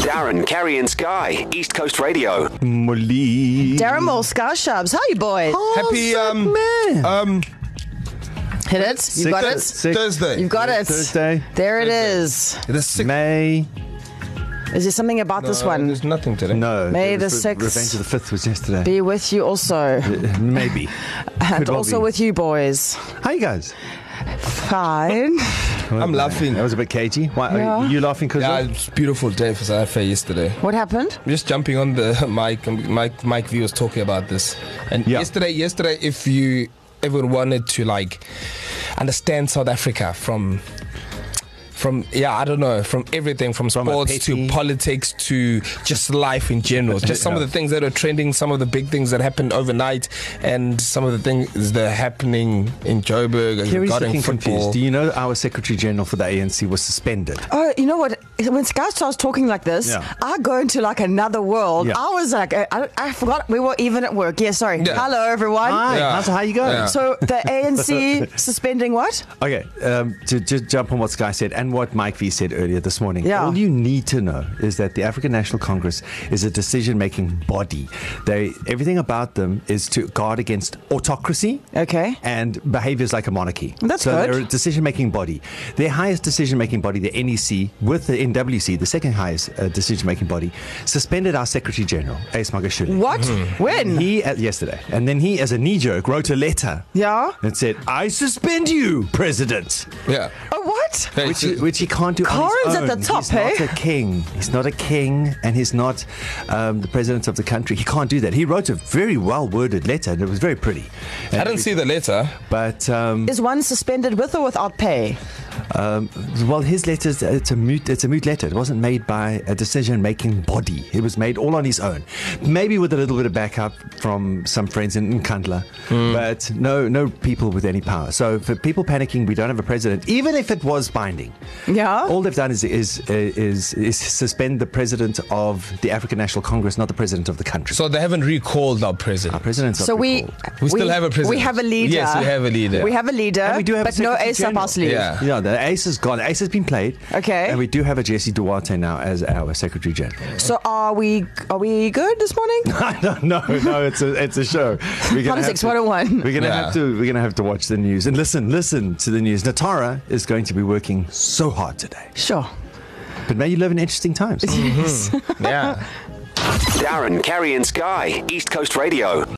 Darren, Carrie and Sky, East Coast Radio. Darren Moore, Sky Shubs. How are you boys? Happy Hit it. You got it. Thursday. You got it. Thursday. There it is. The 6th. May. Is there something about this one? There's nothing today. No. May it was the 6th. Revenge of the 5th was yesterday. Be with you also. Maybe. And Could well also be. with you boys. How you guys? Fine. I'm laughing. That was a bit cagey. Why Yeah. are you laughing? Because Yeah, it's a beautiful day for South Africa yesterday. What happened? I'm just jumping on the Mike V was talking about this. And Yeah. yesterday, if you ever wanted to like understand South Africa from I don't know, from everything, from sports to politics to just life in general, just some of the things that are trending, some of the big things that happened overnight, and some of the things that are happening in Joburg and Kerry's regarding looking football. confused. Do you know our Secretary General for the ANC was suspended? Oh, you know what? When Sky starts talking like this, Yeah. I go into like another world. Yeah. I was like, I forgot we were even at work. Yeah, sorry. Yeah. Hello, everyone. Hi, Yeah. how you going? Yeah. So the ANC suspending what? Okay, to just jump on what Sky said and what Mike V said earlier this morning. Yeah. All you need to know is that the African National Congress is a decision-making body. Everything about them is to guard against autocracy. Okay. And behaviors like a monarchy. That's so good. They're a decision-making body. Their highest decision-making body, the NEC, with the NWC, the second highest decision-making body, suspended our Secretary General, Ace Magashule. What? When? He yesterday, and then he, as a knee joke, wrote a letter. Yeah. And said, "I suspend you, President." Yeah. Oh, what? Which he can't do on Corin's his at own. the top, He's not eh? a king. He's not a king, and he's not the president of the country. He can't do that. He wrote a very well-worded letter, and it was very pretty. I didn't see the letter. But Is one suspended with or without pay? well, his letter it's a moot letter. It wasn't made by a decision-making body. It was made all on his own, maybe with a little bit of backup from some friends in Nkandla, but no people with any power. So for people panicking, we don't have a president, even if it was binding. Yeah. All they've done is suspend the president of the African National Congress, not the president of the country. So they haven't recalled our Our president. president's So not we recalled. still have a president. We have a leader. Yes, we have a leader. We have a leader. And we do have but a no Secretary Ace up General. our sleeve. Yeah. Yeah, the ace is gone. Ace has been played. Okay. And we do have a Jesse Duarte now as our Secretary General. So are we good this morning? no, it's a show. We're gonna Politics have to- 101. We're gonna have to watch the news and listen to the news. Natara is going to be working so hard today, Sure. but may you live in interesting times. Yeah. Darren, Carrie and Sky, East Coast Radio.